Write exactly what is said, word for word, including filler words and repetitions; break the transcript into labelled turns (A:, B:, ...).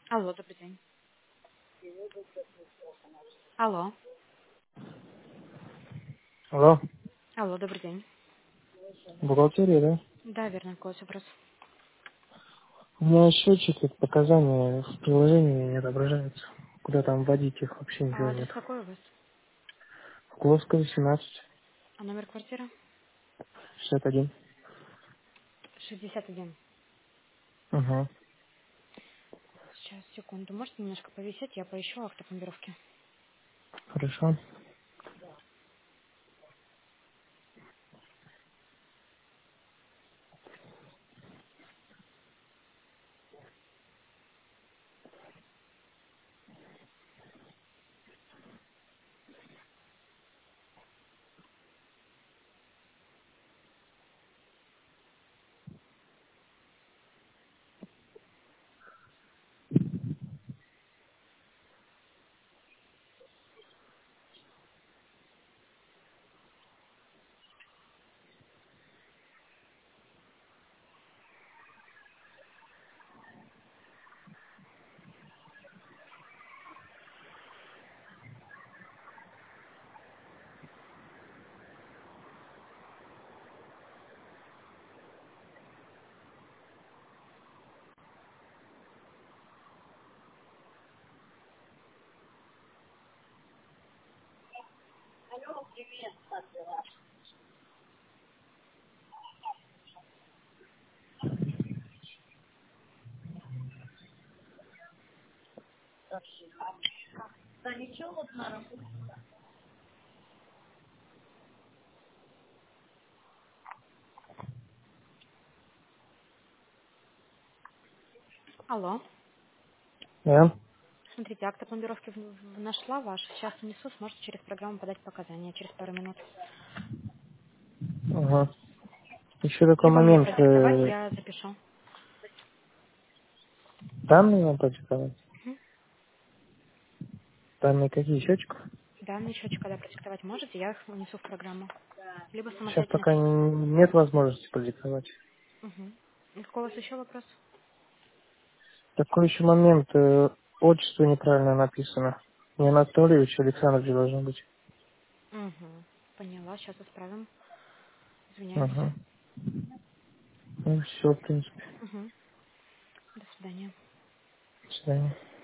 A: Алло, добрый день. Алло.
B: Алло,
A: Алло, добрый день.
B: бухгалтерия, да?
A: Да, верно, какой у вас вопрос?
B: У меня счетчик, это показания в приложении не отображаются. Куда там вводить их, вообще
A: А
B: ничего
A: адрес
B: нет.
A: какой у вас?
B: Куловская, восемнадцать,
A: А номер квартиры?
B: шестьдесят один.
A: шестьдесят один.
B: Угу,
A: Сейчас, секунду. Можете немножко повисеть? Я поищу автопломбировки.
B: хорошо.
A: Алло.
B: Да?
A: Смотрите, автопломбировки в- в- нашла ваш. Сейчас внесу, сможете через программу подать показания через пару минут.
B: Угу. Еще такой
A: Либо мне
B: момент.
A: продиктовать,
B: э,
A: я запишу.
B: Данные вам продиктовать?
A: Мгм.
B: Данные какие, счетчик?
A: Данные счетчик, когда продиктовать можете, я их внесу в программу. Либо
B: Сейчас
A: самостоятельно
B: пока
A: пишите.
B: н- нет возможности продиктовать.
A: Угу. И какой у вас еще вопрос?
B: Такой еще момент. э, Отчество неправильно написано. Не Анатольевич, Александрович должен быть.
A: Угу. Поняла, сейчас исправим. Извиняюсь.
B: Угу. Ну все, в принципе.
A: Угу. До свидания.
B: До свидания.